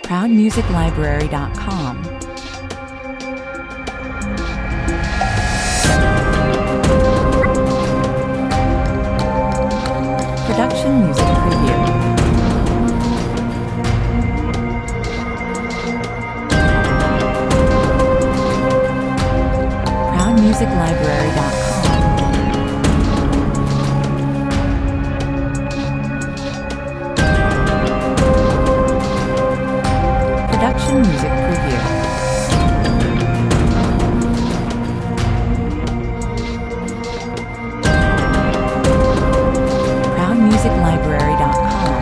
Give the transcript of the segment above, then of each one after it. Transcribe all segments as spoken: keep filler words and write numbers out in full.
proud music library dot com. Production Music Preview. proud music library dot com. Production Music Preview. proud music library dot com.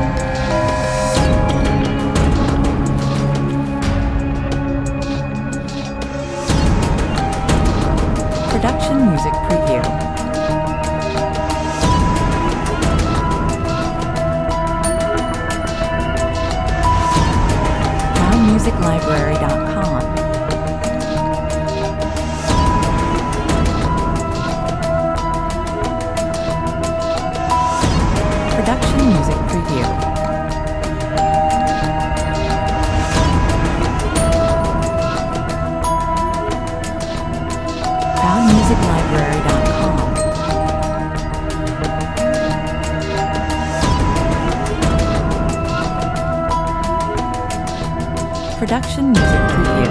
Production Music Preview. proud music library dot com. Production Music Preview. proud music library dot com. Production Music Preview.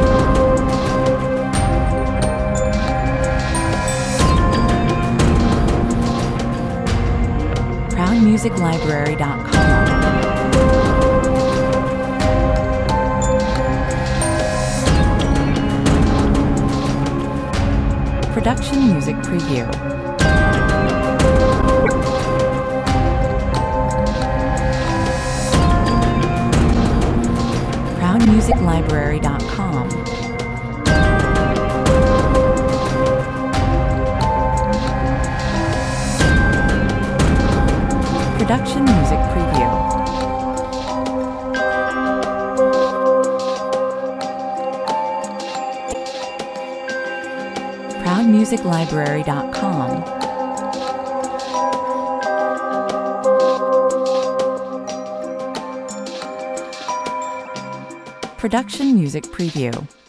proud music library dot com. Production Music Preview. proud music library dot com. Production Music Preview. proud music library dot com. Production Music Preview.